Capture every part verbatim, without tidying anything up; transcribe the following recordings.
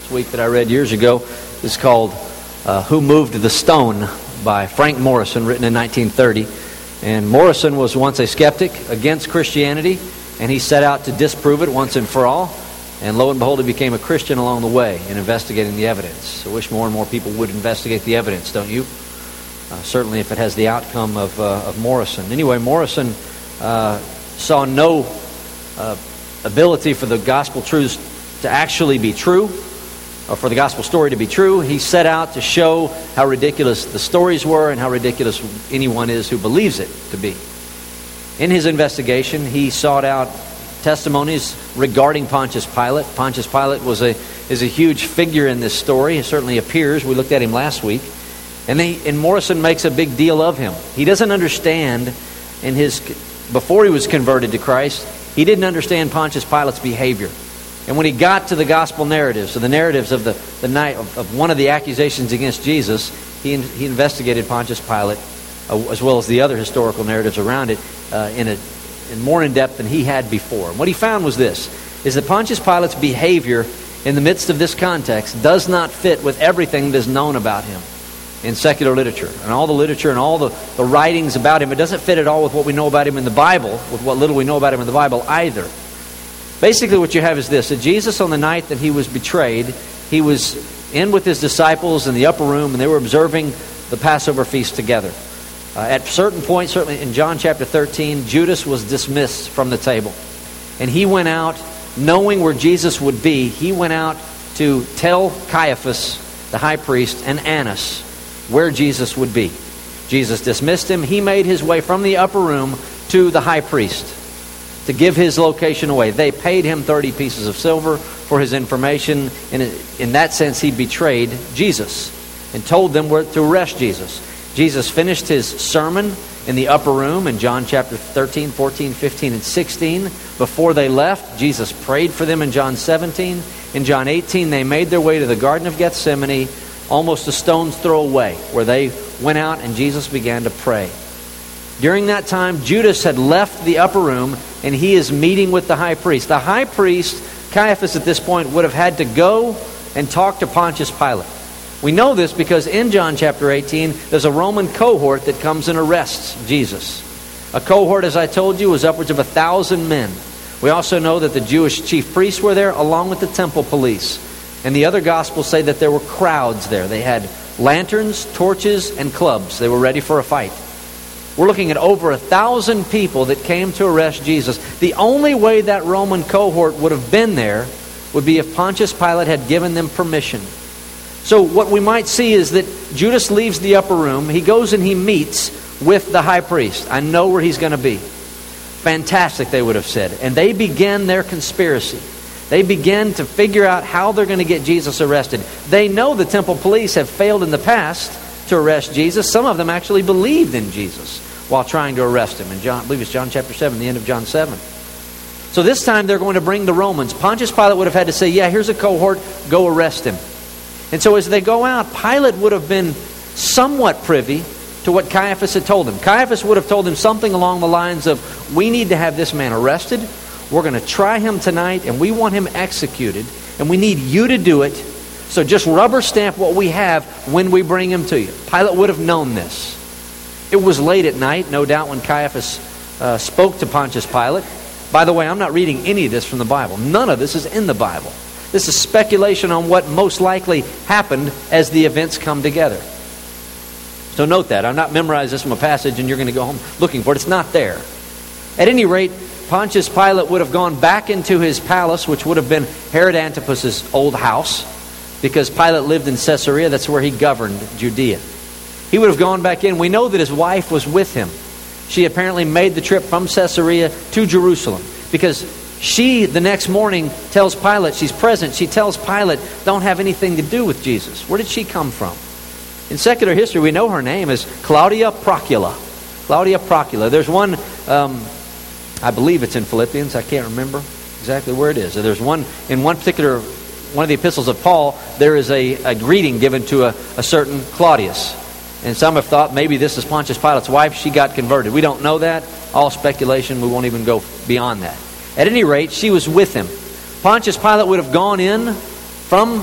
this week that I read years ago is called uh, Who Moved the Stone by Frank Morrison, written in nineteen thirty. And Morrison was once a skeptic against Christianity, and he set out to disprove it once and for all. And lo and behold, he became a Christian along the way in investigating the evidence. I wish more and more people would investigate the evidence, don't you? Uh, certainly if it has the outcome of, uh, of Morrison. Anyway, Morrison uh, saw no uh, ability for the gospel truths to actually be true, or for the gospel story to be true. He set out to show how ridiculous the stories were and how ridiculous anyone is who believes it to be. In his investigation, he sought out testimonies regarding Pontius Pilate. Pontius Pilate was a is a huge figure in this story. He certainly appears. We looked at him last week. And, they, and Morrison makes a big deal of him. He doesn't understand, in his before he was converted to Christ, he didn't understand Pontius Pilate's behavior. And when he got to the gospel narratives, so the narratives of the, the night of, of one of the accusations against Jesus, he, he investigated Pontius Pilate, uh, as well as the other historical narratives around it, uh, in a and more in depth than he had before. And what he found was this, is that Pontius Pilate's behavior in the midst of this context does not fit with everything that is known about him in secular literature. And all the literature and all the, the writings about him, it doesn't fit at all with what we know about him in the Bible, with what little we know about him in the Bible either. Basically what you have is this, that Jesus on the night that he was betrayed, he was in with his disciples in the upper room, and they were observing the Passover feast together. Uh, at certain points, certainly in John chapter thirteen, Judas was dismissed from the table. And he went out, knowing where Jesus would be, he went out to tell Caiaphas, the high priest, and Annas where Jesus would be. Jesus dismissed him. He made his way from the upper room to the high priest to give his location away. They paid him thirty pieces of silver for his information. In, in that sense, he betrayed Jesus and told them where to arrest Jesus. Jesus finished his sermon in the upper room in John chapter thirteen, fourteen, fifteen, and sixteen. Before they left, Jesus prayed for them in John seventeen. In John eighteen, they made their way to the Garden of Gethsemane, almost a stone's throw away, where they went out and Jesus began to pray. During that time, Judas had left the upper room, and he is meeting with the high priest. The high priest, Caiaphas at this point, would have had to go and talk to Pontius Pilate. We know this because in John chapter eighteen, there's a Roman cohort that comes and arrests Jesus. A cohort, as I told you, was upwards of a thousand men. We also know that the Jewish chief priests were there, along with the temple police. And the other Gospels say that there were crowds there. They had lanterns, torches, and clubs. They were ready for a fight. We're looking at over a thousand people that came to arrest Jesus. The only way that Roman cohort would have been there would be if Pontius Pilate had given them permission. So what we might see is that Judas leaves the upper room. He goes and he meets with the high priest. I know where he's going to be. Fantastic, they would have said. And they begin their conspiracy. They begin to figure out how they're going to get Jesus arrested. They know the temple police have failed in the past to arrest Jesus. Some of them actually believed in Jesus while trying to arrest him. In John, I believe it's John chapter seven, the end of John seven. So this time they're going to bring the Romans. Pontius Pilate would have had to say, yeah, here's a cohort, go arrest him. And so as they go out, Pilate would have been somewhat privy to what Caiaphas had told him. Caiaphas would have told him something along the lines of, we need to have this man arrested. We're going to try him tonight, and we want him executed. And we need you to do it. So just rubber stamp what we have when we bring him to you. Pilate would have known this. It was late at night, no doubt, when Caiaphas uh, spoke to Pontius Pilate. By the way, I'm not reading any of this from the Bible. None of this is in the Bible. This is speculation on what most likely happened as the events come together. So note that. I'm not memorizing this from a passage and you're going to go home looking for it. It's not there. At any rate, Pontius Pilate would have gone back into his palace, which would have been Herod Antipas's old house, because Pilate lived in Caesarea. That's where he governed Judea. He would have gone back in. We know that his wife was with him. She apparently made the trip from Caesarea to Jerusalem, because she, the next morning, tells Pilate, she's present, she tells Pilate, don't have anything to do with Jesus. Where did she come from? In secular history, we know her name is Claudia Procula. Claudia Procula. There's one, um, I believe it's in Philippians, I can't remember exactly where it is. There's one, in one particular, one of the epistles of Paul, there is a, a greeting given to a, a certain Claudius. And some have thought maybe this is Pontius Pilate's wife, she got converted. We don't know that. All speculation, we won't even go beyond that. At any rate, she was with him. Pontius Pilate would have gone in from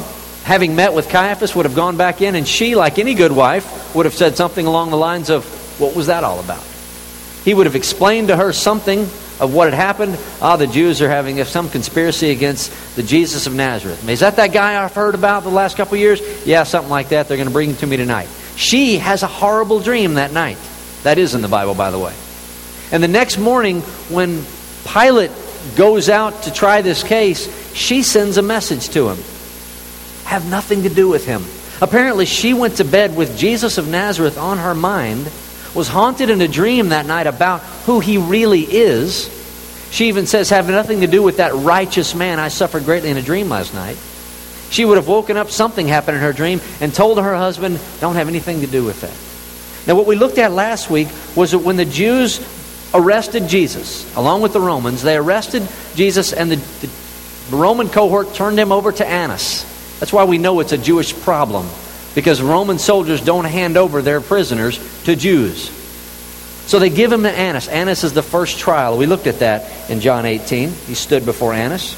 having met with Caiaphas, would have gone back in, and she, like any good wife, would have said something along the lines of, what was that all about? He would have explained to her something of what had happened. Ah, the Jews are having some conspiracy against the Jesus of Nazareth. Is that that guy I've heard about the last couple of years? Yeah, something like that. They're going to bring him to me tonight. She has a horrible dream that night. That is in the Bible, by the way. And the next morning, when Pilate goes out to try this case, she sends a message to him. Have nothing to do with him. Apparently, she went to bed with Jesus of Nazareth on her mind, was haunted in a dream that night about who he really is. She even says, have nothing to do with that righteous man I suffered greatly in a dream last night. She would have woken up, something happened in her dream, and told her husband, don't have anything to do with that. Now, what we looked at last week was that when the Jews arrested Jesus, along with the Romans, they arrested Jesus, and the, the Roman cohort turned him over to Annas. That's why we know it's a Jewish problem, because Roman soldiers don't hand over their prisoners to Jews. So they give him to Annas. Annas is the first trial. We looked at that in John eighteen. He stood before Annas.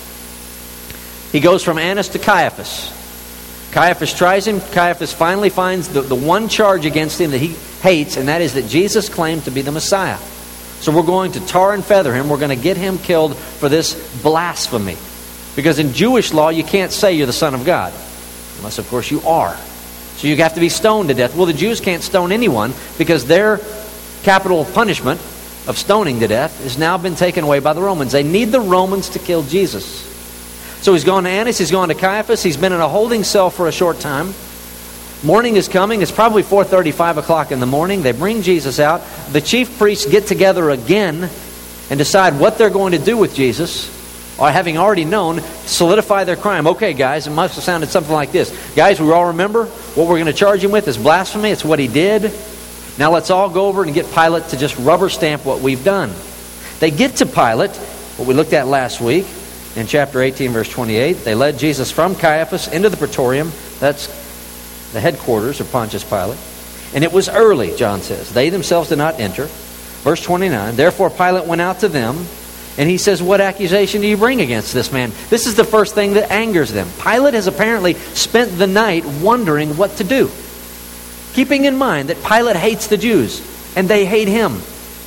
He goes from Annas to Caiaphas. Caiaphas tries him. Caiaphas finally finds the, the one charge against him that he hates, and that is that Jesus claimed to be the Messiah. So we're going to tar and feather him. We're going to get him killed for this blasphemy. Because in Jewish law, you can't say you're the Son of God. Unless, of course, you are. So you have to be stoned to death. Well, the Jews can't stone anyone because their capital punishment of stoning to death has now been taken away by the Romans. They need the Romans to kill Jesus. So he's gone to Annas, he's gone to Caiaphas, he's been in a holding cell for a short time. Morning is coming. It's probably four thirty, five o'clock in the morning. They bring Jesus out. The chief priests get together again and decide what they're going to do with Jesus, or having already known, solidify their crime. Okay, guys, it must have sounded something like this. Guys, we all remember what we're going to charge him with is blasphemy. It's what he did. Now let's all go over and get Pilate to just rubber stamp what we've done. They get to Pilate, what we looked at last week, in chapter eighteen, verse twenty-eight. They led Jesus from Caiaphas into the praetorium. That's the headquarters of Pontius Pilate. And it was early, John says. They themselves did not enter. Verse twenty-nine, therefore Pilate went out to them, and he says, what accusation do you bring against this man? This is the first thing that angers them. Pilate has apparently spent the night wondering what to do, keeping in mind that Pilate hates the Jews, and they hate him.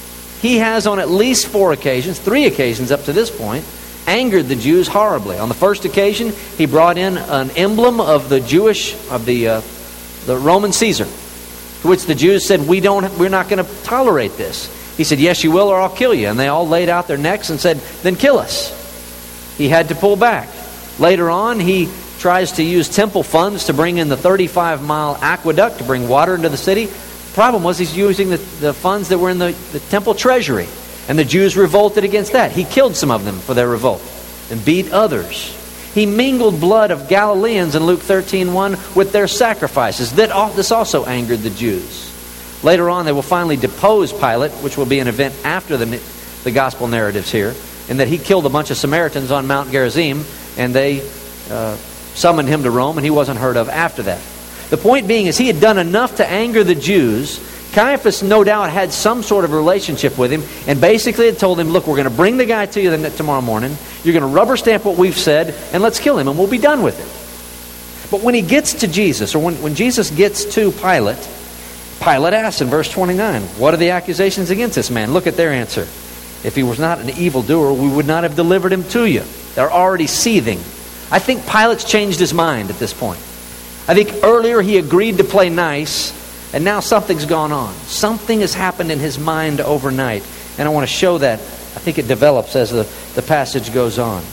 He has on at least four occasions, three occasions up to this point, angered the Jews horribly. On the first occasion, he brought in an emblem of the Jewish, of the uh, the Roman Caesar, to which the Jews said, "We don't, we're not going to tolerate this." He said, "Yes, you will, or I'll kill you." And they all laid out their necks and said, "Then kill us." He had to pull back. Later on, he tries to use temple funds to bring in the thirty-five mile aqueduct to bring water into the city. The problem was he's using the, the funds that were in the, the temple treasury. And the Jews revolted against that. He killed some of them for their revolt and beat others. He mingled blood of Galileans in Luke thirteen one with their sacrifices. That This also angered the Jews. Later on, they will finally depose Pilate, which will be an event after the, the gospel narratives here, in that he killed a bunch of Samaritans on Mount Gerizim, and they uh, summoned him to Rome, and he wasn't heard of after that. The point being is he had done enough to anger the Jews. Caiaphas, no doubt, had some sort of relationship with him, and basically had told him, look, we're going to bring the guy to you tomorrow morning. You're going to rubber stamp what we've said, and let's kill him, and we'll be done with it. But when he gets to Jesus, or when, when Jesus gets to Pilate, Pilate asks in verse twenty-nine, what are the accusations against this man? Look at their answer. If he was not an evildoer, we would not have delivered him to you. They're already seething. I think Pilate's changed his mind at this point. I think earlier he agreed to play nice, and now something's gone on. Something has happened in his mind overnight. And I want to show that. I think it develops as the, the passage goes on.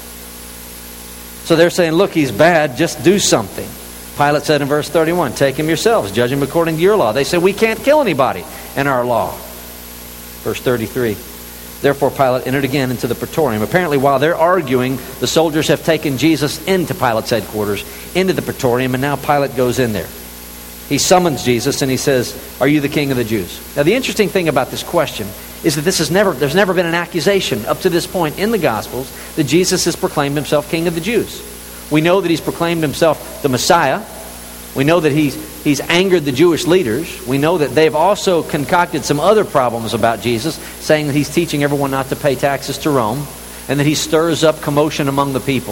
So they're saying, look, he's bad, just do something. Pilate said in verse thirty-one, take him yourselves, judge him according to your law. They said, we can't kill anybody in our law. Verse thirty-three, therefore Pilate entered again into the praetorium. Apparently while they're arguing, the soldiers have taken Jesus into Pilate's headquarters, into the praetorium, and now Pilate goes in there. He summons Jesus and he says, are you the king of the Jews? Now the interesting thing about this question is that this is never, there's never been an accusation up to this point in the Gospels that Jesus has proclaimed himself king of the Jews. We know that he's proclaimed himself the Messiah. We know that he's, he's angered the Jewish leaders. We know that they've also concocted some other problems about Jesus, saying that he's teaching everyone not to pay taxes to Rome, and that he stirs up commotion among the people.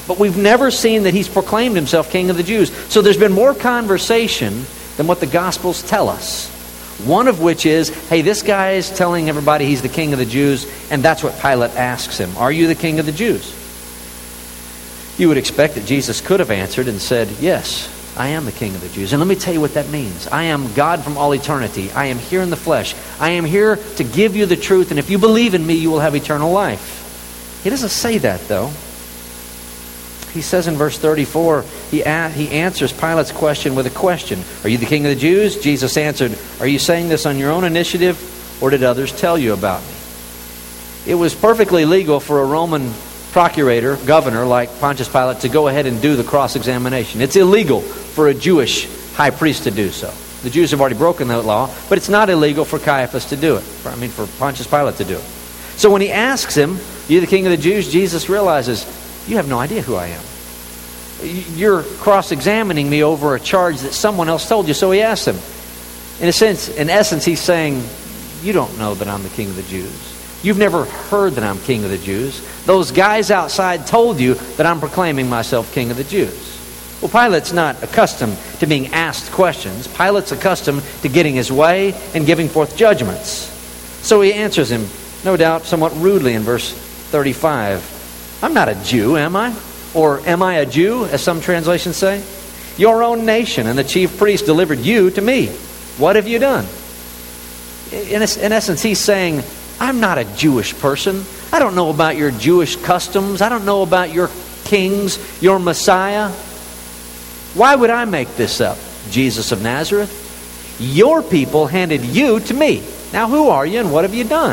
but we've never seen that he's proclaimed himself king of the Jews. So there's been more conversation than what the Gospels tell us. One of which is, hey, this guy is telling everybody he's the king of the Jews, and that's what Pilate asks him. Are you the king of the Jews? You would expect that Jesus could have answered and said, yes, I am the king of the Jews. And let me tell you what that means. I am God from all eternity. I am here in the flesh. I am here to give you the truth, and if you believe in me, you will have eternal life. He doesn't say that, though. He says in verse thirty-four, he, a- he answers Pilate's question with a question. Are you the king of the Jews? Jesus answered, are you saying this on your own initiative, or did others tell you about me? It was perfectly legal for a Roman procurator, governor like Pontius Pilate, to go ahead and do the cross-examination. It's illegal for a Jewish high priest to do so. The Jews have already broken that law, but it's not illegal for Caiaphas to do it. I mean, for Pontius Pilate to do it. So when he asks him, are you the king of the Jews? Jesus realizes, you have no idea who I am. You're cross-examining me over a charge that someone else told you. So he asks him. In a sense, in essence, he's saying, you don't know that I'm the king of the Jews. You've never heard that I'm king of the Jews. Those guys outside told you that I'm proclaiming myself king of the Jews. Well, Pilate's not accustomed to being asked questions. Pilate's accustomed to getting his way and giving forth judgments. So he answers him, no doubt somewhat rudely in verse thirty-five. I'm not a Jew, am I? Or am I a Jew, as some translations say? Your own nation and the chief priest delivered you to me. What have you done? In, in essence, he's saying, I'm not a Jewish person. I don't know about your Jewish customs. I don't know about your kings, your Messiah. Why would I make this up? Jesus of Nazareth? Your people handed you to me. Now who are you and what have you done?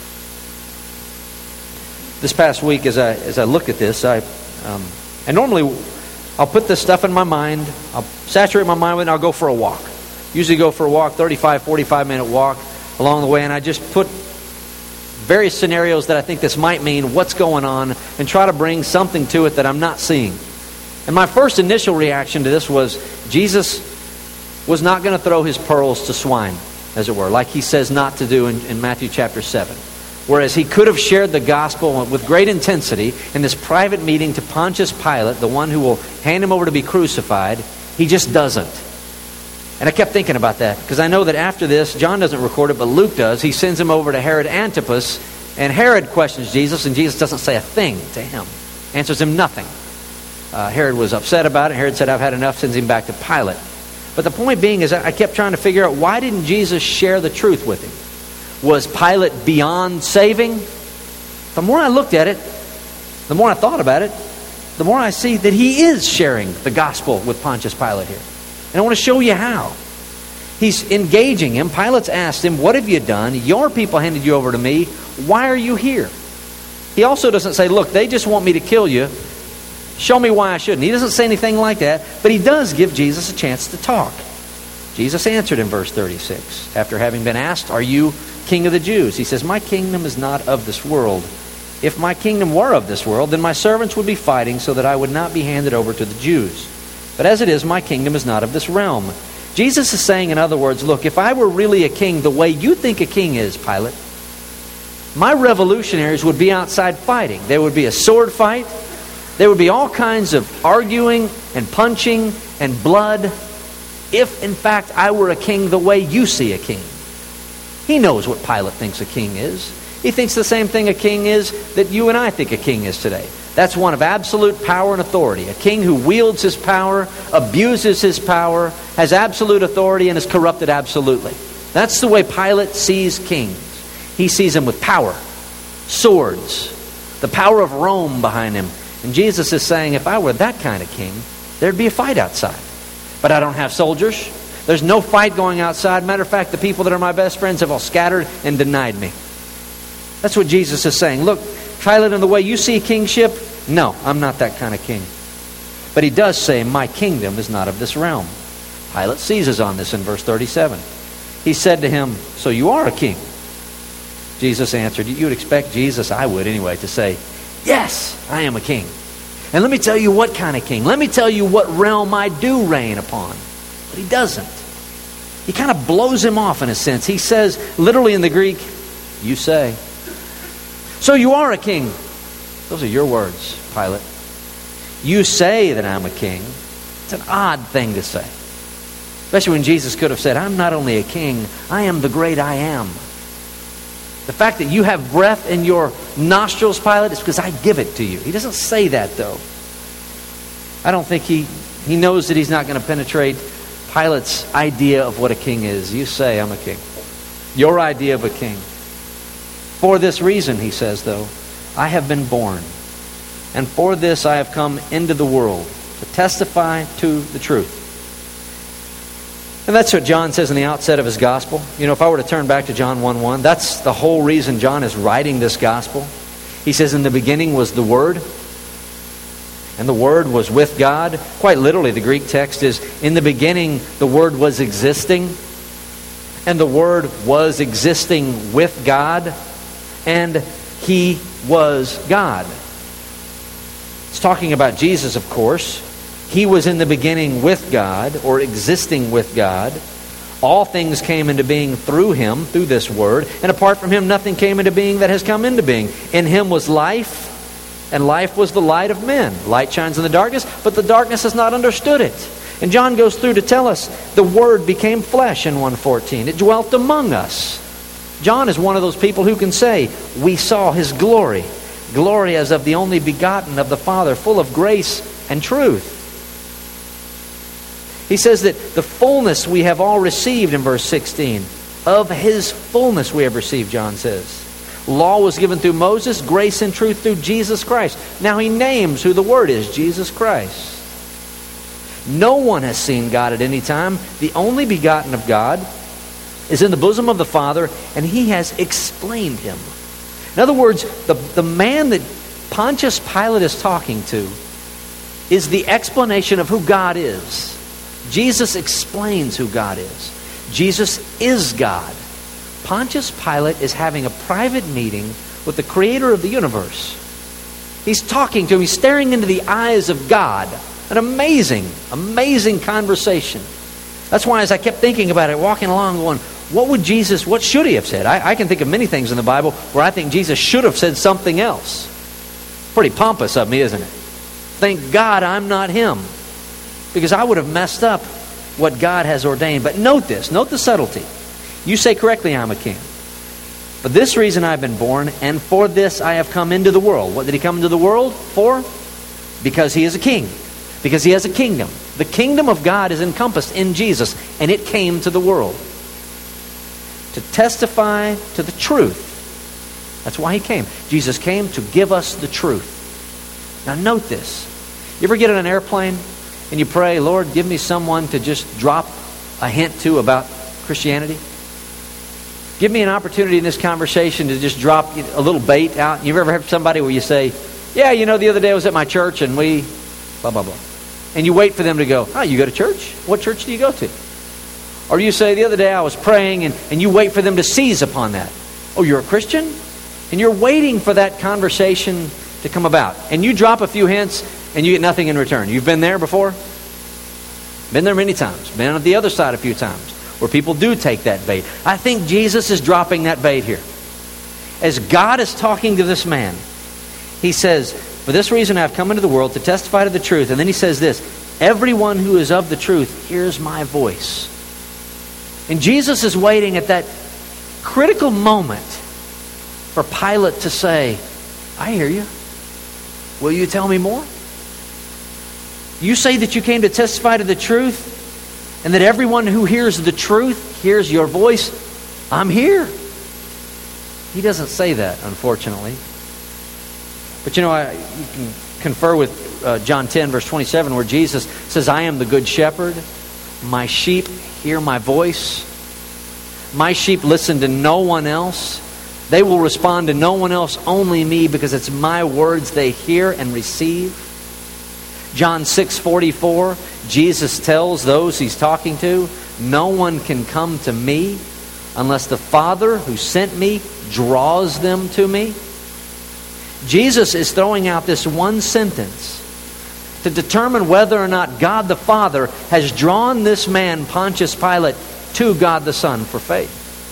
This past week, as I as I looked at this, I um, I normally I'll put this stuff in my mind. I'll saturate my mind with it and I'll go for a walk. Usually go for a walk, thirty-five, forty-five minute walk along the way, and I just put various scenarios that I think this might mean, what's going on, and try to bring something to it that I'm not seeing. And my first initial reaction to this was Jesus was not going to throw his pearls to swine, as it were, like he says not to do in, in Matthew chapter seven. Whereas he could have shared the gospel with great intensity in this private meeting to Pontius Pilate, the one who will hand him over to be crucified, he just doesn't. And I kept thinking about that, because I know that after this, John doesn't record it, but Luke does. He sends him over to Herod Antipas, and Herod questions Jesus, and Jesus doesn't say a thing to him. Answers him nothing. Uh, Herod was upset about it. Herod said, I've had enough, sends him back to Pilate. But the point being is I kept trying to figure out, why didn't Jesus share the truth with him? Was Pilate beyond saving? The more I looked at it, the more I thought about it, the more I see that he is sharing the gospel with Pontius Pilate here. And I want to show you how. He's engaging him. Pilate's asked him, what have you done? Your people handed you over to me. Why are you here? He also doesn't say, look, they just want me to kill you. Show me why I shouldn't. He doesn't say anything like that, but he does give Jesus a chance to talk. Jesus answered in verse thirty-six, after having been asked, are you king of the Jews? He says, my kingdom is not of this world. If my kingdom were of this world, then my servants would be fighting so that I would not be handed over to the Jews. But as it is, my kingdom is not of this realm. Jesus is saying, in other words, look, if I were really a king the way you think a king is, Pilate, my revolutionaries would be outside fighting. There would be a sword fight. There would be all kinds of arguing and punching and blood if, in fact, I were a king the way you see a king. He knows what Pilate thinks a king is. He thinks the same thing a king is that you and I think a king is today. That's one of absolute power and authority. A king who wields his power, abuses his power, has absolute authority, and is corrupted absolutely. That's the way Pilate sees kings. He sees them with power, swords, the power of Rome behind him. And Jesus is saying, if I were that kind of king, there'd be a fight outside. But I don't have soldiers. There's no fight going outside. Matter of fact, the people that are my best friends have all scattered and denied me. That's what Jesus is saying. Look, Pilate, in the way you see kingship, no, I'm not that kind of king. But he does say, my kingdom is not of this realm. Pilate seizes on this in verse thirty-seven. He said to him, so you are a king? Jesus answered, you would expect Jesus, I would anyway, to say, yes, I am a king. And let me tell you what kind of king. Let me tell you what realm I do reign upon. But he doesn't. He kind of blows him off in a sense. He says, literally in the Greek, you say. So you are a king. Those are your words, Pilate. You say that I'm a king. It's an odd thing to say. Especially when Jesus could have said, I'm not only a king, I am the great I am. The fact that you have breath in your nostrils, Pilate, is because I give it to you. He doesn't say that, though. I don't think he, he knows that he's not going to penetrate Pilate's idea of what a king is. You say I'm a king. Your idea of a king. For this reason, he says, though, I have been born. And for this I have come into the world, to testify to the truth. And that's what John says in the outset of his gospel. You know, if I were to turn back to John one one, that's the whole reason John is writing this gospel. He says, in the beginning was the Word, and the Word was with God. Quite literally, the Greek text is, in the beginning the Word was existing, and the Word was existing with God, and He was God. It's talking about Jesus, of course. He was in the beginning with God, or existing with God. All things came into being through Him, through this Word. And apart from Him, nothing came into being that has come into being. In Him was life, and life was the light of men. Light shines in the darkness, but the darkness has not understood it. And John goes through to tell us the Word became flesh in one fourteen. It dwelt among us. John is one of those people who can say, we saw His glory. Glory as of the only begotten of the Father, full of grace and truth. He says that the fullness we have all received in verse sixteen. Of His fullness we have received, John says. Law was given through Moses, grace and truth through Jesus Christ. Now he names who the Word is, Jesus Christ. No one has seen God at any time. The only begotten of God is in the bosom of the Father, and He has explained Him. In other words, the, the man that Pontius Pilate is talking to is the explanation of who God is. Jesus explains who God is. Jesus is God. Pontius Pilate is having a private meeting with the Creator of the universe. He's talking to him. He's staring into the eyes of God. An amazing, amazing conversation. That's why as I kept thinking about it, walking along going, what would Jesus, what should He have said? I, I can think of many things in the Bible where I think Jesus should have said something else. Pretty pompous of me, isn't it? Thank God I'm not Him. Because I would have messed up what God has ordained. But note this, note the subtlety. You say correctly, I'm a king. For this reason I've been born, and for this I have come into the world. What did He come into the world for? Because He is a king. Because He has a kingdom. The kingdom of God is encompassed in Jesus, and it came to the world. To testify to the truth. That's why He came. Jesus came to give us the truth. Now note this. You ever get on an airplane and you pray, Lord, give me someone to just drop a hint to about Christianity? Give me an opportunity in this conversation to just drop a little bait out. You've ever had somebody where you say, yeah, you know, the other day I was at my church and we, blah, blah, blah. And you wait for them to go, oh, you go to church? What church do you go to? Or you say, the other day I was praying, and, and you wait for them to seize upon that. Oh, you're a Christian? And you're waiting for that conversation to come about. And you drop a few hints, and you get nothing in return. You've been there before? Been there many times. Been on the other side a few times, where people do take that bait. I think Jesus is dropping that bait here. As God is talking to this man, He says, for this reason I have come into the world to testify to the truth. And then He says this, everyone who is of the truth hears my voice. And Jesus is waiting at that critical moment for Pilate to say, I hear you. Will you tell me more? You say that you came to testify to the truth, and that everyone who hears the truth hears your voice. I'm here. He doesn't say that, unfortunately. But you know, I, you can confer with uh, John ten, verse twenty-seven, where Jesus says, I am the good shepherd. My sheep hear my voice. My sheep listen to no one else. They will respond to no one else, only me, because it's my words they hear and receive. John six forty-four, Jesus tells those He's talking to, no one can come to me unless the Father who sent me draws them to me. Jesus is throwing out this one sentence to determine whether or not God the Father has drawn this man, Pontius Pilate, to God the Son for faith.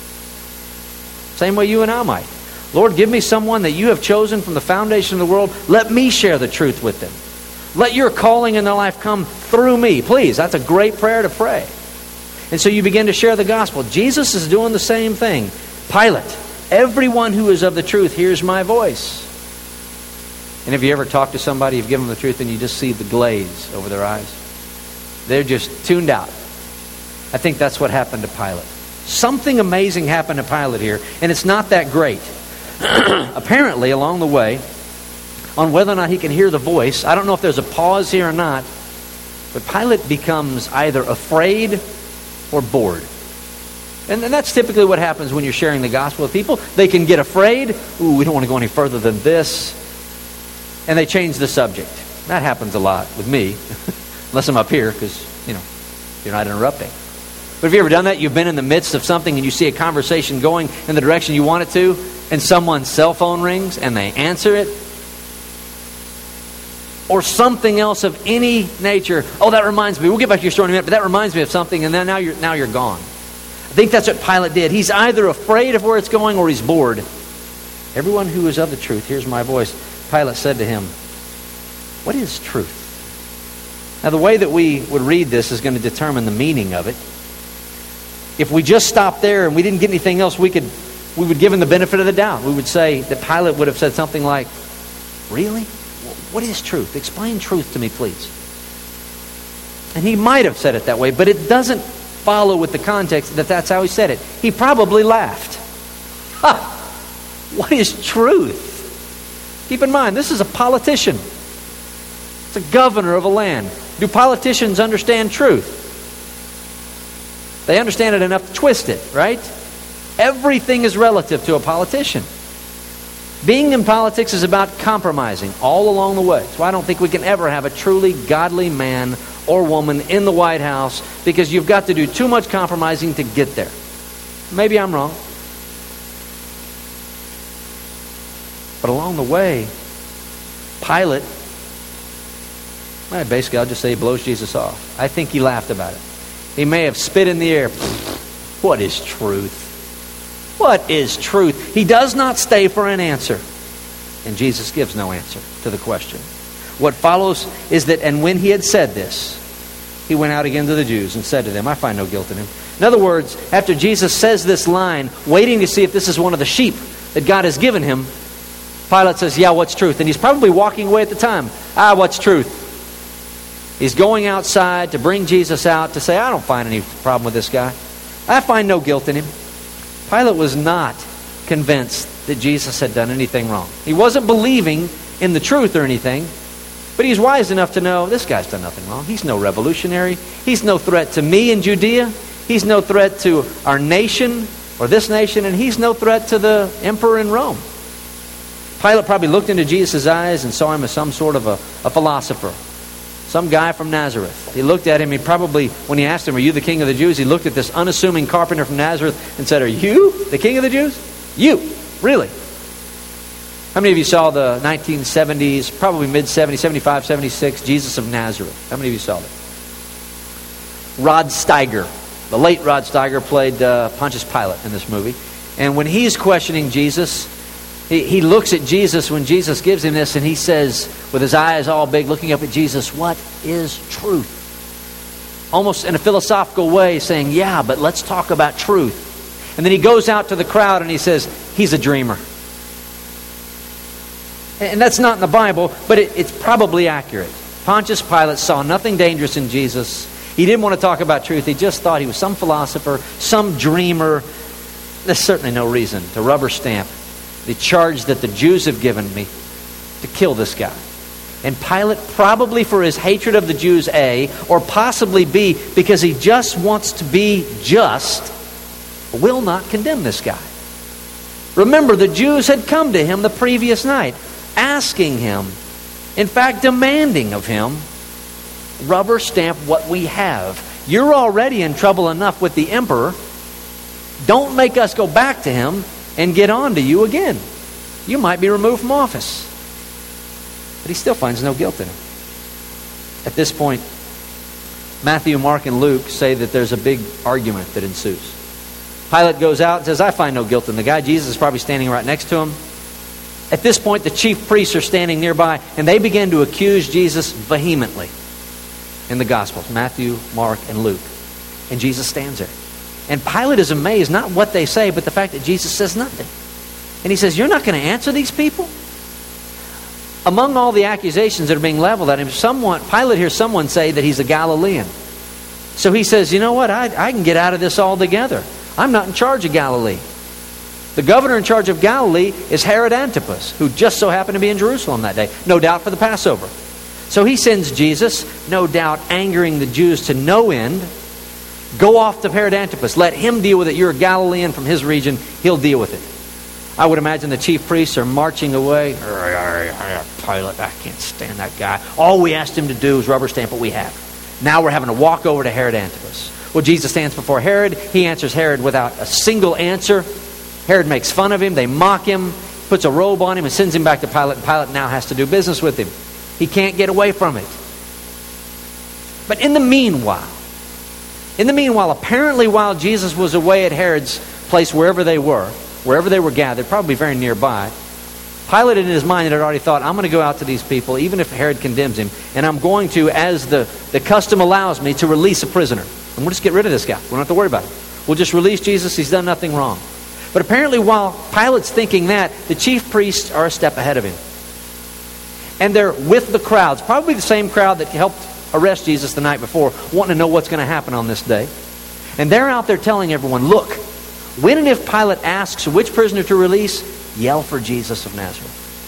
Same way you and I might. Lord, give me someone that you have chosen from the foundation of the world. Let me share the truth with them. Let your calling in their life come through me. Please, that's a great prayer to pray. And so you begin to share the gospel. Jesus is doing the same thing. Pilate, everyone who is of the truth hears my voice. And have you ever talked to somebody, you've given them the truth, and you just see the glaze over their eyes? They're just tuned out. I think that's what happened to Pilate. Something amazing happened to Pilate here, and it's not that great. Apparently, along the way, on whether or not he can hear the voice, I don't know if there's a pause here or not, but Pilate becomes either afraid or bored. And, and that's typically what happens when you're sharing the gospel with people. They can get afraid. Ooh, we don't want to go any further than this. And they change the subject. That happens a lot with me. Unless I'm up here, because, you know, you're not interrupting. But have you ever done that? You've been in the midst of something and you see a conversation going in the direction you want it to, and someone's cell phone rings and they answer it? Or something else of any nature. Oh, that reminds me. We'll get back to your story in a minute, but that reminds me of something, and then now you're, now you're gone. I think that's what Pilate did. He's either afraid of where it's going or he's bored. Everyone who is of the truth hears my voice. Pilate said to him, what is truth? Now, the way that we would read this is going to determine the meaning of it. If we just stopped there and we didn't get anything else, we could we would give him the benefit of the doubt. We would say that Pilate would have said something like, really? What is truth? Explain truth to me, please. And he might have said it that way, but it doesn't follow with the context that that's how he said it. He probably laughed. Ha! What is truth? Keep in mind, this is a politician. It's a governor of a land. Do politicians understand truth? They understand it enough to twist it, right? Everything is relative to a politician. Being in politics is about compromising all along the way. So I don't think we can ever have a truly godly man or woman in the White House, because you've got to do too much compromising to get there. Maybe I'm wrong. But along the way, Pilate, well, basically I'll just say he blows Jesus off. I think he laughed about it. He may have spit in the air. What is truth? What is truth? He does not stay for an answer. And Jesus gives no answer to the question. What follows is that, and when he had said this, he went out again to the Jews and said to them, I find no guilt in him. In other words, after Jesus says this line, waiting to see if this is one of the sheep that God has given him, Pilate says, yeah, what's truth? And he's probably walking away at the time. Ah, what's truth? He's going outside to bring Jesus out to say, I don't find any problem with this guy. I find no guilt in him. Pilate was not convinced that Jesus had done anything wrong. He wasn't believing in the truth or anything, but he's wise enough to know this guy's done nothing wrong. He's no revolutionary. He's no threat to me in Judea. He's no threat to our nation or this nation, and he's no threat to the emperor in Rome. Pilate probably looked into Jesus' eyes and saw him as some sort of a, a philosopher. Some guy from Nazareth. He looked at him. He probably, when he asked him, are you the king of the Jews? He looked at this unassuming carpenter from Nazareth and said, are you the king of the Jews? You? Really? How many of you saw the nineteen seventies, probably mid-seventies, seventy-five, seventy-six, Jesus of Nazareth? How many of you saw that? Rod Steiger. The late Rod Steiger played uh, Pontius Pilate in this movie. And when he's questioning Jesus, he, he looks at Jesus when Jesus gives him this, and he says, with his eyes all big, looking up at Jesus, what is truth? Almost in a philosophical way, saying, yeah, but let's talk about truth. And then he goes out to the crowd and he says, he's a dreamer. And that's not in the Bible, but it, it's probably accurate. Pontius Pilate saw nothing dangerous in Jesus. He didn't want to talk about truth. He just thought he was some philosopher, some dreamer. There's certainly no reason to rubber stamp the charge that the Jews have given me to kill this guy. And Pilate, probably for his hatred of the Jews, A, or possibly B, because he just wants to be just, will not condemn this guy. Remember, the Jews had come to him the previous night, asking him, in fact, demanding of him, rubber stamp what we have. You're already in trouble enough with the emperor. Don't make us go back to him and get on to you again. You might be removed from office. But he still finds no guilt in him. At this point, Matthew, Mark, and Luke say that there's a big argument that ensues. Pilate goes out and says, I find no guilt in the guy. Jesus is probably standing right next to him. At this point, the chief priests are standing nearby, and they begin to accuse Jesus vehemently in the Gospels, Matthew, Mark, and Luke. And Jesus stands there. And Pilate is amazed, not what they say, but the fact that Jesus says nothing. And he says, you're not going to answer these people? Among all the accusations that are being leveled at him, someone, Pilate hears someone say that he's a Galilean. So he says, you know what, I, I can get out of this altogether. I'm not in charge of Galilee. The governor in charge of Galilee is Herod Antipas, who just so happened to be in Jerusalem that day, no doubt for the Passover. So he sends Jesus, no doubt angering the Jews to no end. Go off to Herod Antipas. Let him deal with it. You're a Galilean from his region. He'll deal with it. I would imagine the chief priests are marching away. Pilate, I can't stand that guy. All we asked him to do is rubber stamp what we have. Now we're having to walk over to Herod Antipas. Well, Jesus stands before Herod. He answers Herod without a single answer. Herod makes fun of him. They mock him, puts a robe on him, and sends him back to Pilate. And Pilate now has to do business with him. He can't get away from it. But in the meanwhile, in the meanwhile, apparently while Jesus was away at Herod's place, wherever they were, wherever they were gathered, probably very nearby, Pilate in his mind had already thought, I'm going to go out to these people, even if Herod condemns him, and I'm going to, as the, the custom allows me, to release a prisoner. And we'll just get rid of this guy. We don't have to worry about it. We'll just release Jesus. He's done nothing wrong. But apparently while Pilate's thinking that, the chief priests are a step ahead of him. And they're with the crowds, probably the same crowd that helped arrest Jesus the night before, wanting to know what's going to happen on this day. And they're out there telling everyone, look, when and if Pilate asks which prisoner to release, yell for Jesus of Nazareth.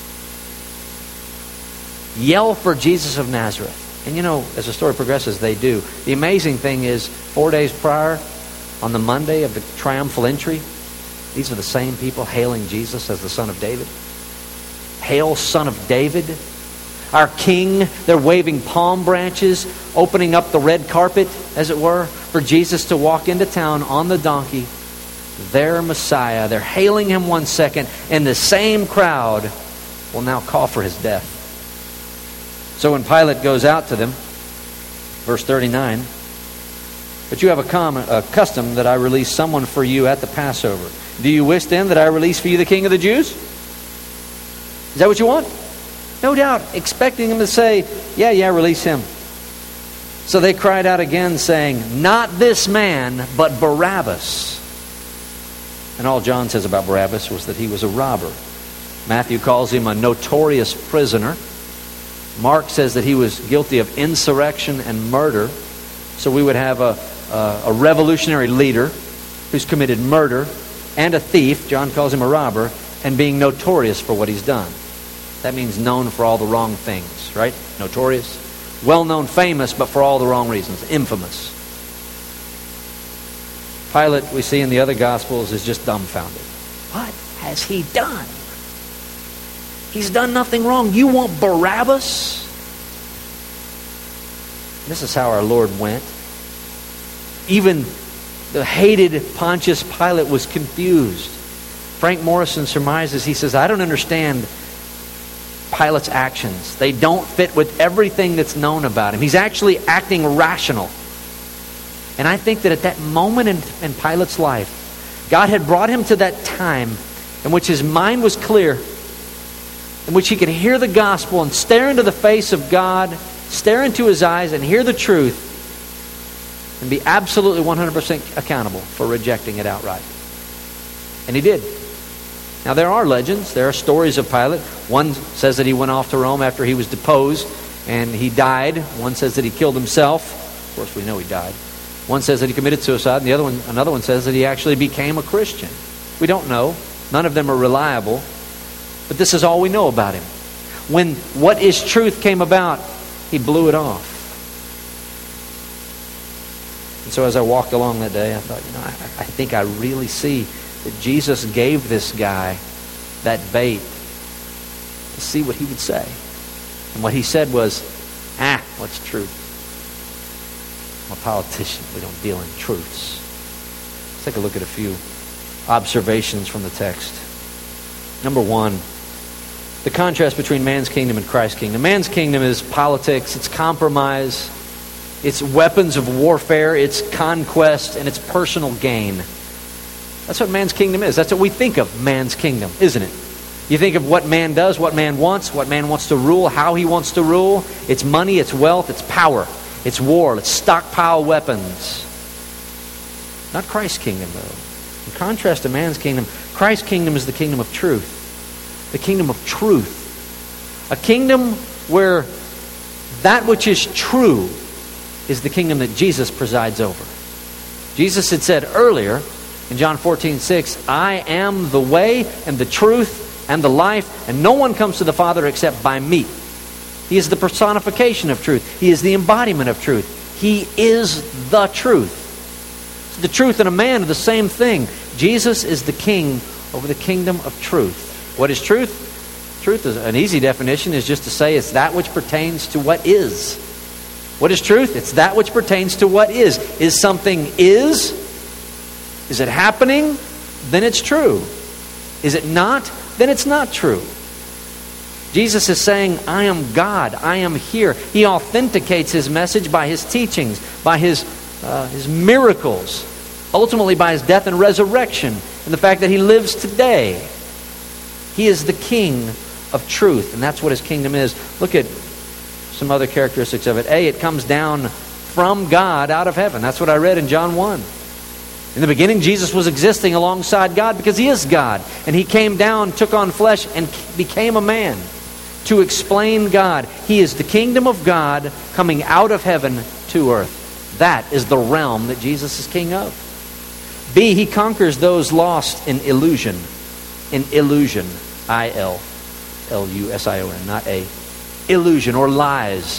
Yell for Jesus of Nazareth. And you know, as the story progresses, they do. The amazing thing is, four days prior, on the Monday of the triumphal entry, these are the same people hailing Jesus as the Son of David. Hail, Son of David. Our King. They're waving palm branches, opening up the red carpet, as it were, for Jesus to walk into town on the donkey. Their Messiah. They're hailing him one second, and the same crowd will now call for his death. So when Pilate goes out to them, verse thirty-nine, but you have a, common, a custom that I release someone for you at the Passover. Do you wish then that I release for you the King of the Jews? Is that what you want? No doubt, expecting him to say, yeah, yeah, release him. So they cried out again, saying, not this man, but Barabbas. And all John says about Barabbas was that he was a robber. Matthew calls him a notorious prisoner. Mark says that he was guilty of insurrection and murder. So we would have a, a, a revolutionary leader who's committed murder and a thief. John calls him a robber, and being notorious for what he's done. That means known for all the wrong things, right? Notorious. Well-known, famous, but for all the wrong reasons. Infamous. Pilate, we see in the other Gospels, is just dumbfounded. What has he done? He's done nothing wrong. You want Barabbas? This is how our Lord went. Even the hated Pontius Pilate was confused. Frank Morrison surmises, he says, I don't understand Pilate's actions. They don't fit with everything that's known about him. He's actually acting rational. And I think that at that moment in, in Pilate's life, God had brought him to that time in which his mind was clear, in which he could hear the gospel and stare into the face of God, stare into his eyes and hear the truth, and be absolutely one hundred percent accountable for rejecting it outright. And he did. Now there are legends, there are stories of Pilate. One says that he went off to Rome after he was deposed and he died. One says that he killed himself. Of course we know he died. One says that he committed suicide, and the other one, another one says that he actually became a Christian. We don't know. None of them are reliable. But this is all we know about him. When what is truth came about, he blew it off. And so as I walked along that day, I thought, you know, I, I think I really see that Jesus gave this guy that bait to see what he would say. And what he said was, ah, what's truth? I'm a politician. We don't deal in truths. Let's take a look at a few observations from the text. Number one, the contrast between man's kingdom and Christ's kingdom. Man's kingdom is politics, it's compromise, it's weapons of warfare, it's conquest, and it's personal gain. That's what man's kingdom is. That's what we think of man's kingdom, isn't it? You think of what man does, what man wants, what man wants to rule, how he wants to rule. It's money, it's wealth, it's power, it's war, it's stockpile weapons. Not Christ's kingdom, though. In contrast to man's kingdom, Christ's kingdom is the kingdom of truth. The kingdom of truth. A kingdom where that which is true is the kingdom that Jesus presides over. Jesus had said earlier in John fourteen six, I am the way and the truth and the life, and no one comes to the Father except by me. He is the personification of truth. He is the embodiment of truth. He is the truth. The truth and a man are the same thing. Jesus is the king over the kingdom of truth. What is truth? Truth is an easy definition is just to say it's that which pertains to what is. What is truth? It's that which pertains to what is. Is something is? Is it happening? Then it's true. Is it not? Then it's not true. Jesus is saying, I am God. I am here. He authenticates his message by his teachings, by his Uh, his miracles, ultimately by his death and resurrection, and the fact that he lives today. He is the king of truth, and that's what his kingdom is. Look at some other characteristics of it. A, it comes down from God out of heaven. That's what I read in John one. In the beginning, Jesus was existing alongside God because he is God. And he came down, took on flesh, and became a man to explain God. He is the kingdom of God coming out of heaven to earth. That is the realm that Jesus is king of. B, he conquers those lost in illusion. In illusion. I L L U S I O N, not A. Illusion or lies.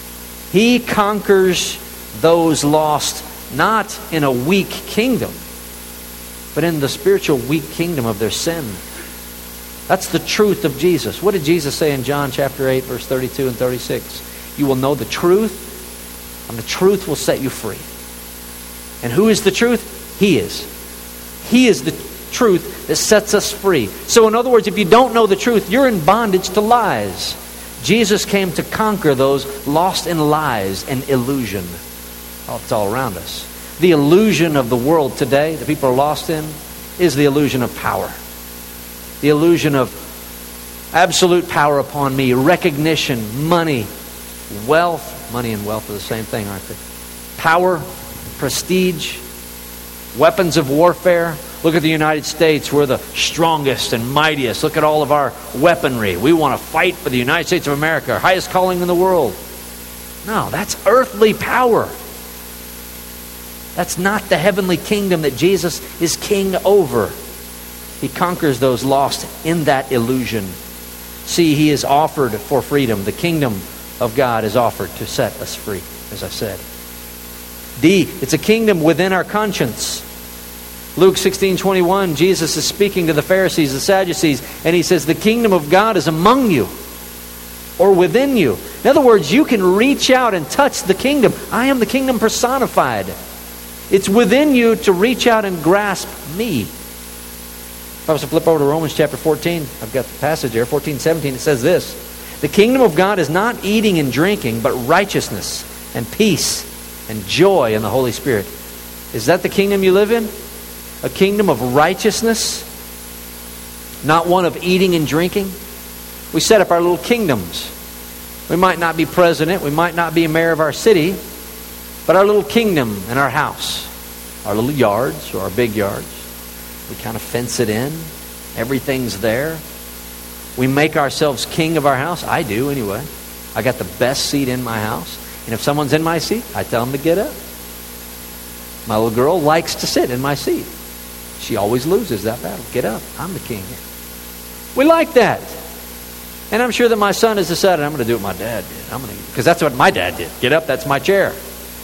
He conquers those lost not in a weak kingdom, but in the spiritual weak kingdom of their sin. That's the truth of Jesus. What did Jesus say in John chapter eight, verse thirty-two and thirty-six? You will know the truth, and the truth will set you free. And who is the truth? He is. He is the truth that sets us free. So in other words, if you don't know the truth, you're in bondage to lies. Jesus came to conquer those lost in lies and illusion. Oh, it's all around us. The illusion of the world today that people are lost in is the illusion of power. The illusion of absolute power upon me, recognition, money, wealth. Money and wealth are the same thing, aren't they? Power, prestige, weapons of warfare. Look at the United States. We're the strongest and mightiest. Look at all of our weaponry. We want to fight for the United States of America, our highest calling in the world. No, that's earthly power. That's not the heavenly kingdom that Jesus is king over. He conquers those lost in that illusion. See, he is offered for freedom. The kingdom of God is offered to set us free, as I said. D, it's a kingdom within our conscience. Luke sixteen twenty-one, Jesus is speaking to the Pharisees, the Sadducees, and he says, the kingdom of God is among you, or within you. In other words, you can reach out and touch the kingdom. I am the kingdom personified. It's within you to reach out and grasp me. If I was to flip over to Romans chapter fourteen, I've got the passage there, fourteen seventeen, it says this. The kingdom of God is not eating and drinking, but righteousness and peace and joy in the Holy Spirit. Is that the kingdom you live in? A kingdom of righteousness? Not one of eating and drinking? We set up our little kingdoms. We might not be president, we might not be a mayor of our city, but our little kingdom in our house, our little yards or our big yards, we kind of fence it in. Everything's there. We make ourselves king of our house. I do anyway. I got the best seat in my house. And if someone's in my seat, I tell them to get up. My little girl likes to sit in my seat. She always loses that battle. Get up. I'm the king here. We like that. And I'm sure that my son has decided, I'm going to do what my dad did. I'm going to, because that's what my dad did. Get up, that's my chair.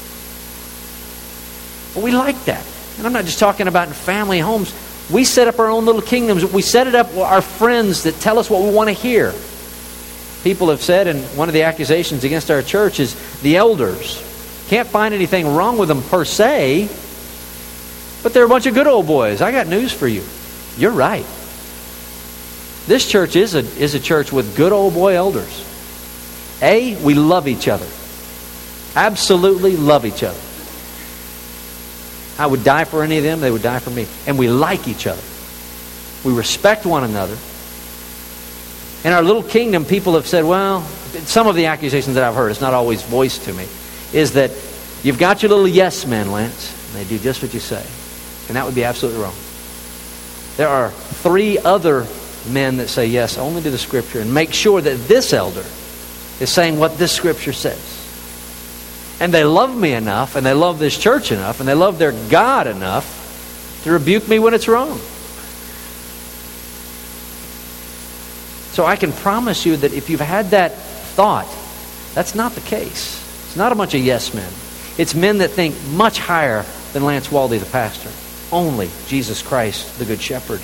But we like that. And I'm not just talking about in family homes. We set up our own little kingdoms. We set it up with our friends that tell us what we want to hear. People have said, and one of the accusations against our church is the elders. Can't find anything wrong with them per se, but they're a bunch of good old boys. I got news for you. You're right. This church is a, is a church with good old boy elders. A, we love each other. Absolutely love each other. I would die for any of them. They would die for me. And we like each other. We respect one another. In our little kingdom, people have said, well, some of the accusations that I've heard, it's not always voiced to me, is that you've got your little yes men, Lance, and they do just what you say. And that would be absolutely wrong. There are three other men that say yes only to the Scripture and make sure that this elder is saying what this Scripture says. And they love me enough, and they love this church enough, and they love their God enough to rebuke me when it's wrong. So I can promise you that if you've had that thought, that's not the case. It's not a bunch of yes men. It's men that think much higher than Lance Waldy, the pastor. Only Jesus Christ, the Good Shepherd.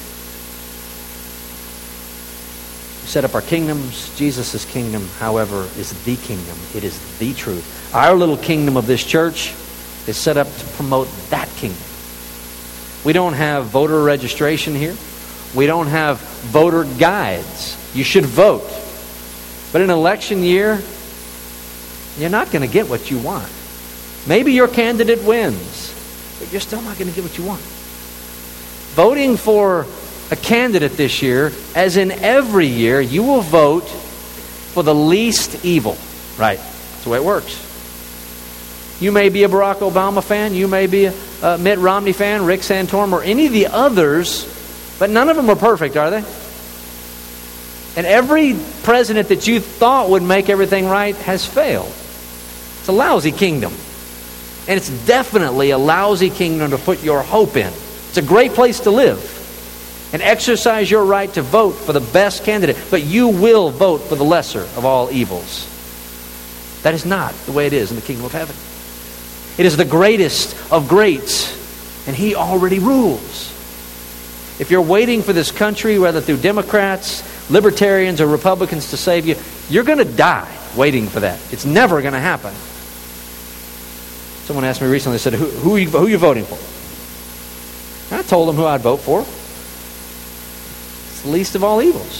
We set up our kingdoms. Jesus' kingdom, however, is the kingdom. It is the truth. Our little kingdom of this church is set up to promote that kingdom. We don't have voter registration here. We don't have voter guides. You should vote. But in an election year, you're not going to get what you want. Maybe your candidate wins, but you're still not going to get what you want. Voting for a candidate this year, as in every year, you will vote for the least evil. Right? That's the way it works. You may be a Barack Obama fan. You may be a, a Mitt Romney fan, Rick Santorum, or any of the others, but none of them are perfect, are they? And every president that you thought would make everything right has failed. It's a lousy kingdom. And it's definitely a lousy kingdom to put your hope in. It's a great place to live. And exercise your right to vote for the best candidate. But you will vote for the lesser of all evils. That is not the way it is in the kingdom of heaven. It is the greatest of greats. And He already rules. If you're waiting for this country, whether through Democrats, Libertarians, or Republicans to save you, you're going to die waiting for that. It's never going to happen. Someone asked me recently, they said, who, who, are you, who are you voting for? And I told them who I'd vote for. It's the least of all evils.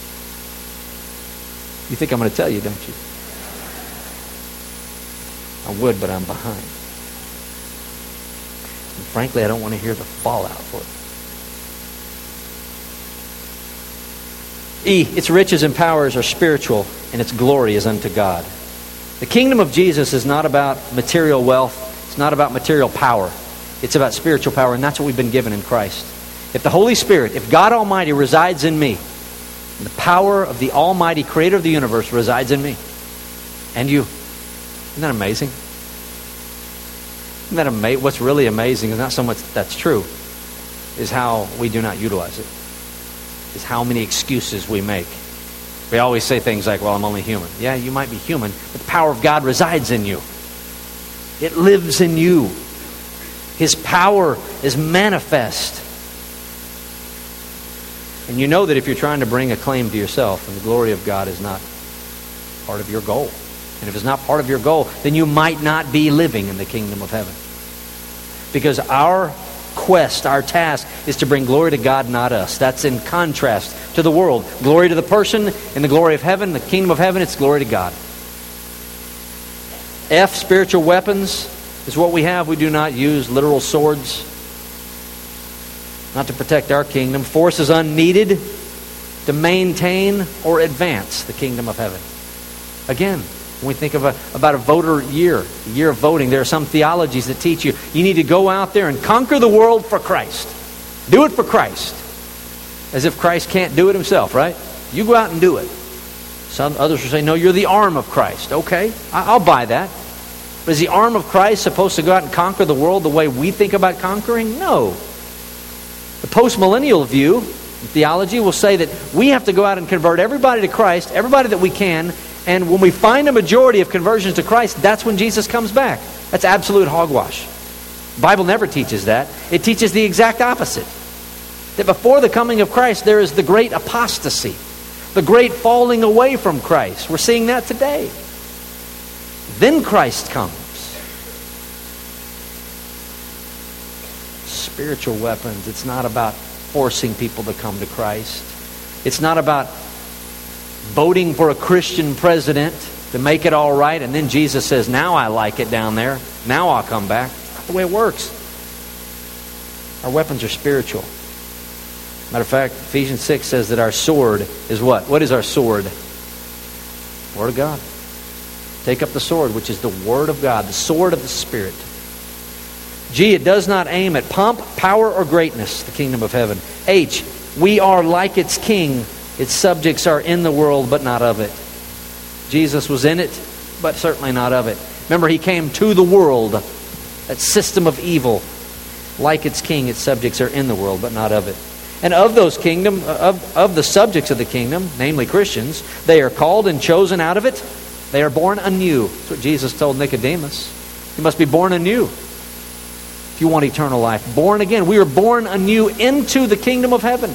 You think I'm going to tell you, don't you? I would, but I'm behind. And frankly, I don't want to hear the fallout for it. E, its riches and powers are spiritual, and its glory is unto God. The kingdom of Jesus is not about material wealth. It's not about material power. It's about spiritual power, and that's what we've been given in Christ. If the Holy Spirit, if God Almighty resides in me, the power of the Almighty Creator of the universe resides in me, and you. Isn't that amazing? Isn't that amazing? What's really amazing is not so much that that's true, is how we do not utilize it. Is how many excuses we make. We always say things like, well, I'm only human. Yeah, you might be human, but the power of God resides in you. It lives in you. His power is manifest. And you know that if you're trying to bring a claim to yourself, and the glory of God is not part of your goal. And if it's not part of your goal, then you might not be living in the kingdom of heaven. Because our quest, our task, is to bring glory to God, not us. That's in contrast to the world. Glory to the person in the glory of heaven. The kingdom of heaven, it's glory to God. F, spiritual weapons, is what we have. We do not use literal swords. Not to protect our kingdom. Force is unneeded to maintain or advance the kingdom of heaven. Again, when we think of a, about a voter year, a year of voting, there are some theologies that teach you, you need to go out there and conquer the world for Christ. Do it for Christ. As if Christ can't do it himself, right? You go out and do it. Some others will say, no, you're the arm of Christ. Okay, I'll buy that. But is the arm of Christ supposed to go out and conquer the world the way we think about conquering? No. The post-millennial view, theology, will say that we have to go out and convert everybody to Christ, everybody that we can, and when we find a majority of conversions to Christ, that's when Jesus comes back. That's absolute hogwash. The Bible never teaches that. It teaches the exact opposite. That before the coming of Christ, there is the great apostasy. The great falling away from Christ. We're seeing that today. Then Christ comes. Spiritual weapons. It's not about forcing people to come to Christ. It's not about voting for a Christian president to make it all right, and then Jesus says, now I like it down there. Now I'll come back. That's not the way it works. Our weapons are spiritual. Matter of fact, Ephesians six says that our sword is what? What is our sword? Word of God. Take up the sword, which is the Word of God, the sword of the Spirit. G, it does not aim at pomp, power, or greatness, the kingdom of heaven. H, we are like its king. Its subjects are in the world, but not of it. Jesus was in it, but certainly not of it. Remember, He came to the world, that system of evil. Like its king, its subjects are in the world, but not of it. And of those kingdom, of, of the subjects of the kingdom, namely Christians, they are called and chosen out of it. They are born anew. That's what Jesus told Nicodemus. You must be born anew if you want eternal life. Born again. We are born anew into the kingdom of heaven.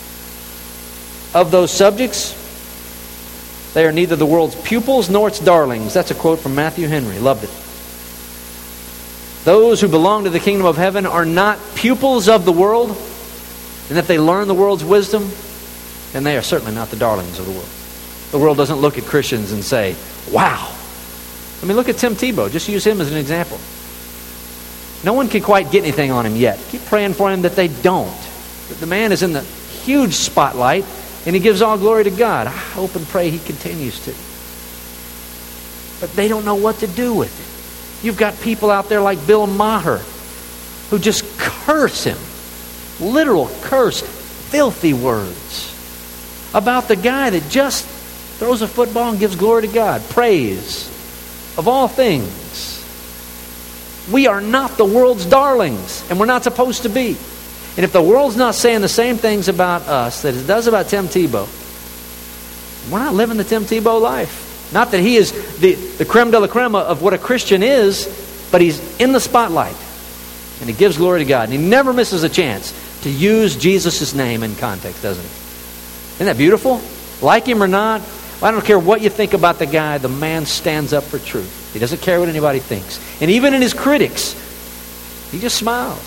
Of those subjects, they are neither the world's pupils nor its darlings. That's a quote from Matthew Henry. Loved it. Those who belong to the kingdom of heaven are not pupils of the world. And if they learn the world's wisdom, then they are certainly not the darlings of the world. The world doesn't look at Christians and say, wow. I mean, look at Tim Tebow. Just use him as an example. No one can quite get anything on him yet. Keep praying for him that they don't. The man is in the huge spotlight, and he gives all glory to God. I hope and pray he continues to. But they don't know what to do with it. You've got people out there like Bill Maher who just curse him. Literal curse, filthy words about the guy that just throws a football and gives glory to God. Praise of all things. We are not the world's darlings, and we're not supposed to be. And if the world's not saying the same things about us that it does about Tim Tebow, we're not living the Tim Tebow life. Not that he is the, the creme de la creme of what a Christian is, but he's in the spotlight. And he gives glory to God. And he never misses a chance to use Jesus' name in context, doesn't he? Isn't that beautiful? Like him or not, I don't care what you think about the guy, the man stands up for truth. He doesn't care what anybody thinks. And even in his critics, he just smiles.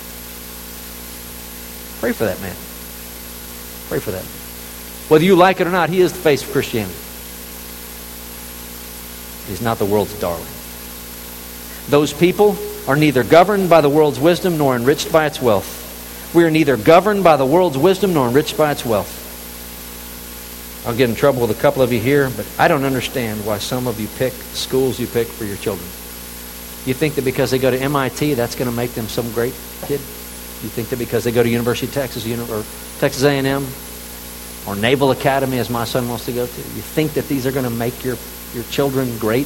Pray for that man. Pray for that. Whether you like it or not, he is the face of Christianity. He's not the world's darling. Those people are neither governed by the world's wisdom nor enriched by its wealth. We are neither governed by the world's wisdom nor enriched by its wealth. I'll get in trouble with a couple of you here, but I don't understand why some of you pick schools you pick for your children. You think that because they go to M I T, that's going to make them some great kid? You think that because they go to University of Texas or Texas A and M or Naval Academy, as my son wants to go to, you think that these are going to make your, your children great?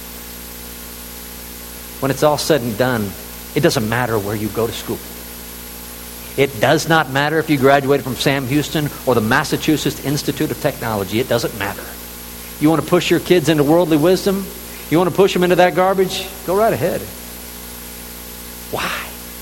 When it's all said and done, it doesn't matter where you go to school. It does not matter if you graduated from Sam Houston or the Massachusetts Institute of Technology. It doesn't matter. You want to push your kids into worldly wisdom? You want to push them into that garbage? Go right ahead. Why?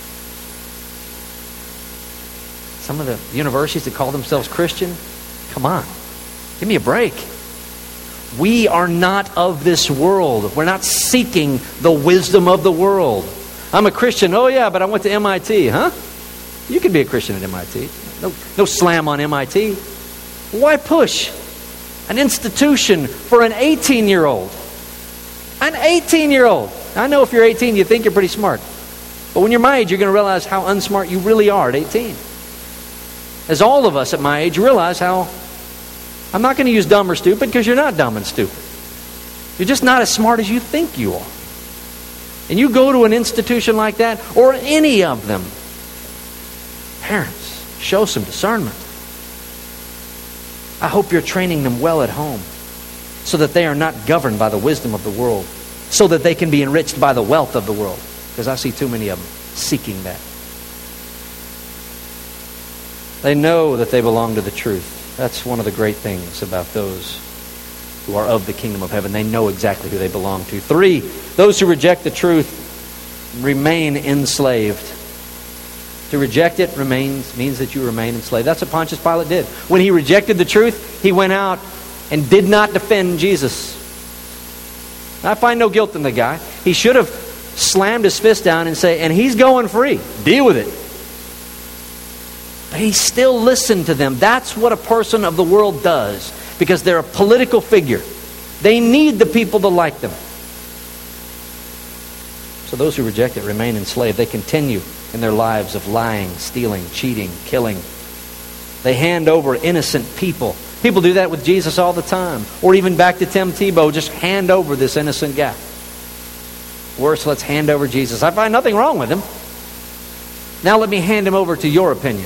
Some of the universities that call themselves Christian? Come on. Give me a break. We are not of this world. We're not seeking the wisdom of the world. I'm a Christian. Oh yeah, but I went to M I T. Huh? You can be a Christian at M I T. No, no slam on M I T. Why push an institution for an eighteen-year-old? An eighteen-year-old. I know if you're eighteen, you think you're pretty smart. But when you're my age, you're going to realize how unsmart you really are at eighteen. As all of us at my age realize how... I'm not going to use dumb or stupid because you're not dumb and stupid. You're just not as smart as you think you are. And you go to an institution like that, or any of them, parents, show some discernment. I hope you're training them well at home so that they are not governed by the wisdom of the world, so that they can be enriched by the wealth of the world. Because I see too many of them seeking that. They know that they belong to the truth. That's one of the great things about those who are of the kingdom of heaven. They know exactly who they belong to. Three, those who reject the truth remain enslaved. To reject it remains means that you remain enslaved. That's what Pontius Pilate did. When he rejected the truth, he went out and did not defend Jesus. I find no guilt in the guy. He should have slammed his fist down and say, and he's going free. Deal with it. But he still listened to them. That's what a person of the world does, because they're a political figure. They need the people to like them. So those who reject it remain enslaved. They continue in their lives of lying, stealing, cheating, killing. They hand over innocent people. People do that with Jesus all the time. Or even back to Tim Tebow, just hand over this innocent guy. Worse, let's hand over Jesus. I find nothing wrong with him. Now let me hand him over to your opinion.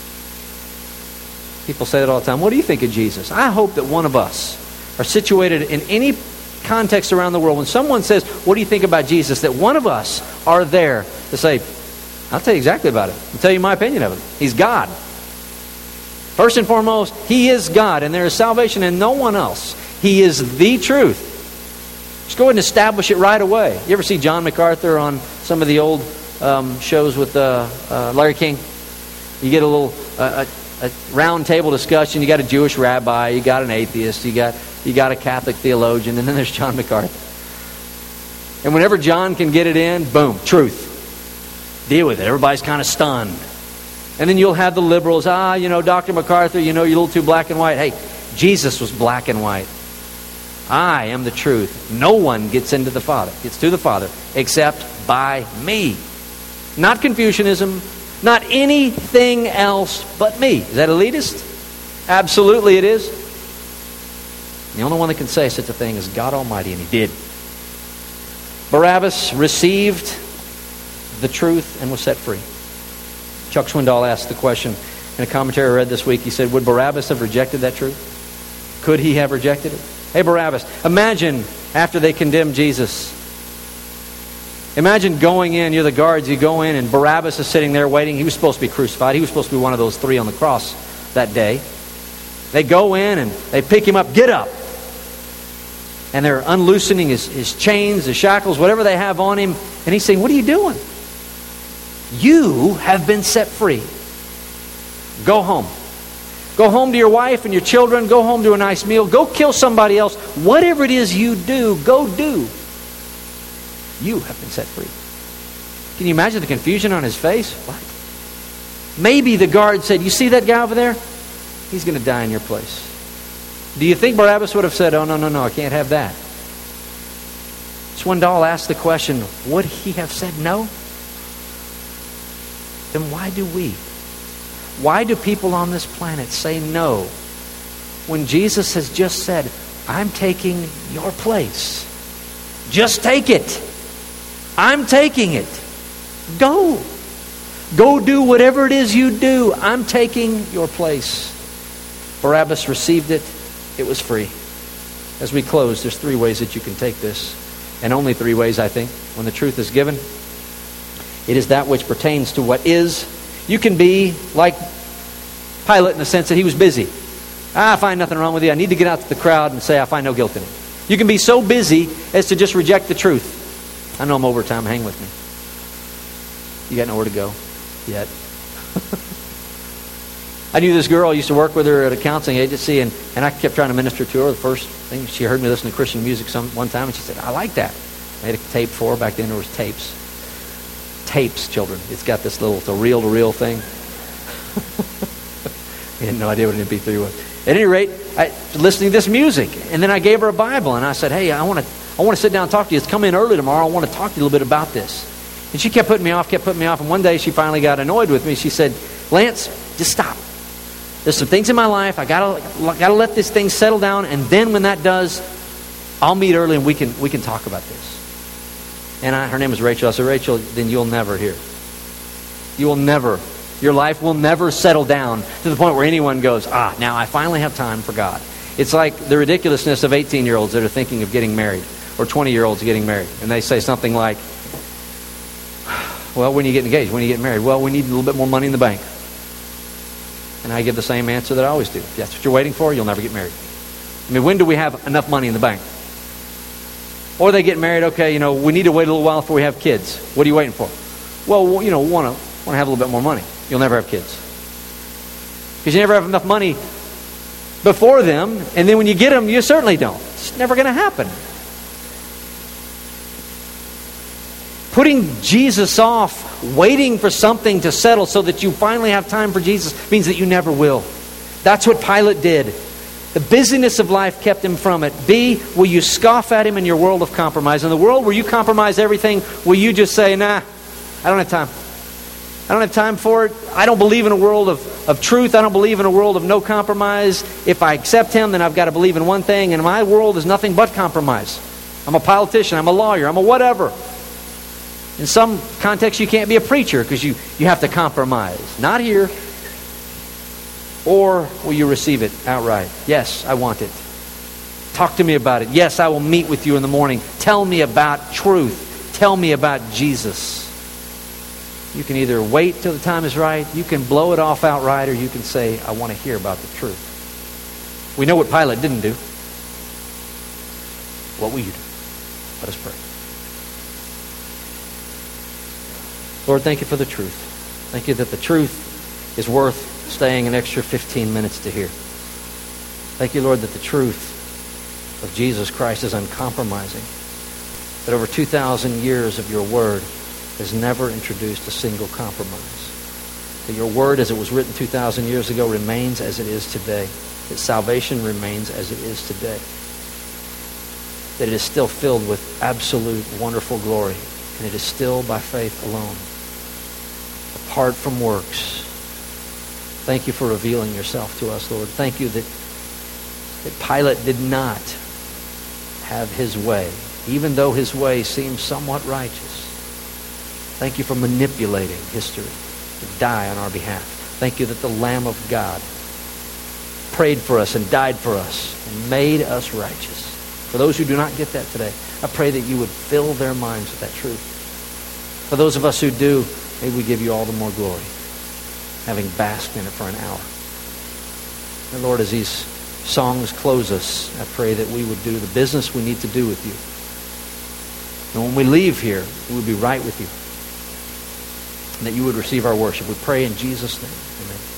People say that all the time. What do you think of Jesus? I hope that one of us are situated in any context around the world. When someone says, what do you think about Jesus? That one of us are there to say, I'll tell you exactly about it. I'll tell you my opinion of him. He's God. First and foremost, He is God, and there is salvation in no one else. He is the truth. Just go ahead and establish it right away. You ever see John MacArthur on some of the old um, shows with uh, uh, Larry King? You get a little uh, a, a round table discussion. You got a Jewish rabbi, you got an atheist, you got you got a Catholic theologian, and then there's John MacArthur. And whenever John can get it in, boom, truth. Deal with it. Everybody's kind of stunned. And then you'll have the liberals, ah, you know, Doctor MacArthur, you know, you're a little too black and white. Hey, Jesus was black and white. I am the truth. No one gets into the Father, gets to the Father, except by me. Not Confucianism, not anything else but me. Is that elitist? Absolutely it is. The only one that can say such a thing is God Almighty, and He did. Barabbas received the truth and was set free. Chuck Swindoll asked the question in a commentary I read this week. He said, would Barabbas have rejected that truth? Could he have rejected it? Hey, Barabbas, imagine after they condemned Jesus. Imagine going in, you're the guards, you go in, and Barabbas is sitting there waiting. He was supposed to be crucified. He was supposed to be one of those three on the cross that day. They go in and they pick him up, get up. And they're unloosening his, his chains, his shackles, whatever they have on him. And he's saying, what are you doing? You have been set free. Go home. Go home to your wife and your children. Go home to a nice meal. Go kill somebody else. Whatever it is you do, go do. You have been set free. Can you imagine the confusion on his face? What? Maybe the guard said, you see that guy over there? He's going to die in your place. Do you think Barabbas would have said, oh, no, no, no, I can't have that? Swindoll asked the question, would he have said no? Then why do we? Why do people on this planet say no when Jesus has just said, I'm taking your place? Just take it. I'm taking it. Go. Go do whatever it is you do. I'm taking your place. Barabbas received it. It was free. As we close, there's three ways that you can take this. And only three ways, I think, when the truth is given. It is that which pertains to what is. You can be like Pilate in the sense that he was busy. Ah, I find nothing wrong with you. I need to get out to the crowd and say I find no guilt in it. You can be so busy as to just reject the truth. I know I'm over time. Hang with me. You got nowhere to go yet. I knew this girl. I used to work with her at a counseling agency, and, and I kept trying to minister to her. The first thing, she heard me listen to Christian music some one time, and she said, I like that. I had a tape for her. Back then there was tapes. Tapes, children. It's got this little, it's a reel-to-reel thing. I had no idea what an M P three was. At any rate, I was listening to this music, and then I gave her a Bible, and I said, hey, I want to I want to sit down and talk to you. Let's come in early tomorrow. I want to talk to you a little bit about this. And she kept putting me off, kept putting me off, and one day she finally got annoyed with me. She said, Lance, just stop. There's some things in my life. I gotta gotta let this thing settle down, and then when that does, I'll meet early and we can we can talk about this. And I, her name was Rachel. I said, Rachel, then you'll never hear. You will never. Your life will never settle down to the point where anyone goes, ah, now I finally have time for God. It's like the ridiculousness of eighteen-year-olds that are thinking of getting married, or twenty-year-olds getting married. And they say something like, well, when you get engaged, when you get married, well, we need a little bit more money in the bank. And I give the same answer that I always do. If that's what you're waiting for, you'll never get married. I mean, when do we have enough money in the bank? Or they get married, okay, you know, we need to wait a little while before we have kids. What are you waiting for? Well, you know, want to want to have a little bit more money. You'll never have kids. Because you never have enough money before them, and then when you get them, you certainly don't. It's never going to happen. Putting Jesus off, waiting for something to settle so that you finally have time for Jesus, means that you never will. That's what Pilate did. The busyness of life kept him from it. B, will you scoff at him in your world of compromise? In the world where you compromise everything, will you just say, nah, I don't have time. I don't have time for it. I don't believe in a world of, of truth. I don't believe in a world of no compromise. If I accept him, then I've got to believe in one thing, and my world is nothing but compromise. I'm a politician. I'm a lawyer. I'm a whatever. In some contexts, you can't be a preacher because you, you have to compromise. Not here. Or will you receive it outright? Yes, I want it. Talk to me about it. Yes, I will meet with you in the morning. Tell me about truth. Tell me about Jesus. You can either wait till the time is right, you can blow it off outright, or you can say, I want to hear about the truth. We know what Pilate didn't do. What will you do? Let us pray. Lord, thank you for the truth. Thank you that the truth is worth staying an extra fifteen minutes to hear. Thank you, Lord, that the truth of Jesus Christ is uncompromising. That over two thousand years of your word has never introduced a single compromise. That your word, as it was written two thousand years ago, remains as it is today. That salvation remains as it is today. That it is still filled with absolute wonderful glory. And it is still by faith alone. Apart from works. Thank you for revealing yourself to us, Lord. Thank you that, that Pilate did not have his way, even though his way seemed somewhat righteous. Thank you for manipulating history to die on our behalf. Thank you that the Lamb of God prayed for us and died for us and made us righteous. For those who do not get that today, I pray that you would fill their minds with that truth. For those of us who do, may we give you all the more glory, having basked in it for an hour. And Lord, as these songs close us, I pray that we would do the business we need to do with you. And when we leave here, we would be right with you. And that you would receive our worship. We pray in Jesus' name. Amen.